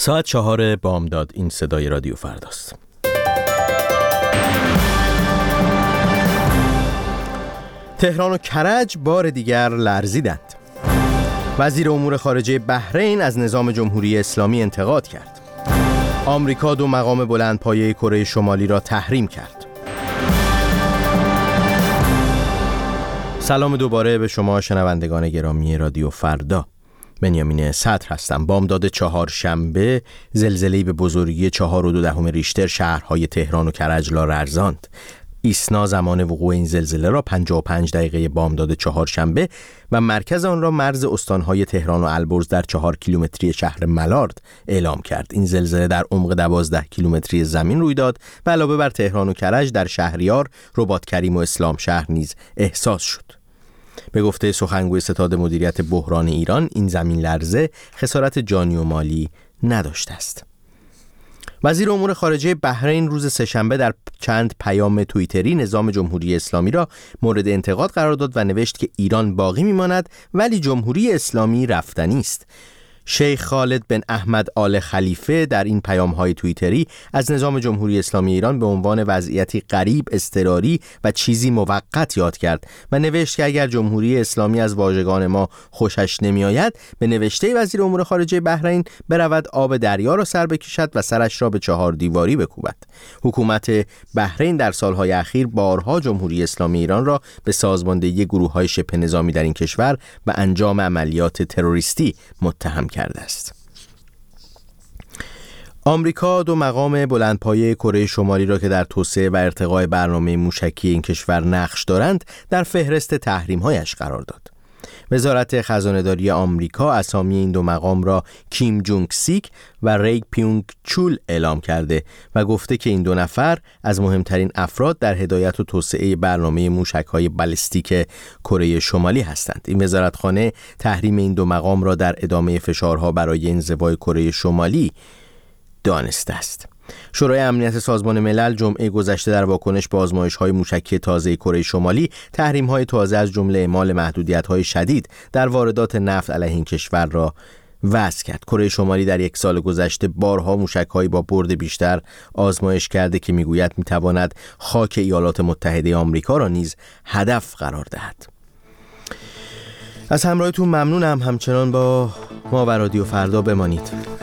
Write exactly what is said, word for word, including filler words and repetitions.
ساعت چهار بامداد. این صدای رادیو فرداست. تهران و کرج بار دیگر لرزیدند. وزیر امور خارجه بحرین از نظام جمهوری اسلامی انتقاد کرد. آمریکا دو مقام بلندپایه کره شمالی را تحریم کرد. سلام دوباره به شما شنوندگان گرامی رادیو فردا. بنیامین صدر هستم. بامداد چهارشنبه زلزله‌ای به بزرگی چهار و دو دهم ریشتر شهرهای تهران و کرج را لرزاند. ایسنا زمان وقوع این زلزله را پنجاه و پنج دقیقه بامداد چهارشنبه و مرکز آن را مرز استانهای تهران و البرز در چهار کیلومتری شهر ملارد اعلام کرد. این زلزله در عمق دوازده کیلومتری زمین روی داد و علاوه بر تهران و کرج در شهریار، رباطکریم و اسلام شهر نیز احساس شد. به گفته سخنگوی ستاد مدیریت بحران ایران، این زمین لرزه خسارت جانی و مالی نداشته است. وزیر امور خارجه بحرین روز سه‌شنبه در چند پیام توییتری نظام جمهوری اسلامی را مورد انتقاد قرار داد و نوشت که ایران باقی میماند ولی جمهوری اسلامی رفتنی است. شیخ خالد بن احمد آل خلیفه در این پیام‌های توییتری از نظام جمهوری اسلامی ایران به عنوان وضعیتی غریب، اضطراری و چیزی موقت یاد کرد و نوشت که اگر جمهوری اسلامی از واژگان ما خوشش نمی‌آید، به نوشته وزیر امور خارجه بحرین برود آب دریا را سر بکشد و سرش را به چهار دیواری بکوبد. حکومت بحرین در سالهای اخیر بارها جمهوری اسلامی ایران را به سازماندهی گروه‌های شبه نظامی در این کشور و انجام عملیات تروریستی متهم کرده است. آمریکا دو مقام بلندپایه کره شمالی را که در توسعه و ارتقاء برنامه موشکی این کشور نقش دارند در فهرست تحریم‌هایش قرار داد. وزارت خزانه‌داری آمریکا اسامی این دو مقام را کیم جونگ سیک و ری پیونگ چول اعلام کرده و گفته که این دو نفر از مهمترین افراد در هدایت و توسعه برنامه موشک‌های بالستیک کره شمالی هستند. این وزارتخانه تحریم این دو مقام را در ادامه فشارها برای انزوای کره شمالی دانسته است. شورای امنیت سازمان ملل جمعه گذشته در واکنش به آزمایش‌های موشکی تازه کره شمالی تحریم‌های تازه از جمله اعمال محدودیت‌های شدید در واردات نفت علیه این کشور را وضع کرد. کره شمالی در یک سال گذشته بارها موشک‌هایی با برد بیشتر آزمایش کرده که می‌گوید می‌تواند خاک ایالات متحده آمریکا را نیز هدف قرار دهد. از همراهیتون ممنونم. همچنان با ما و رادیو فردا بمانید.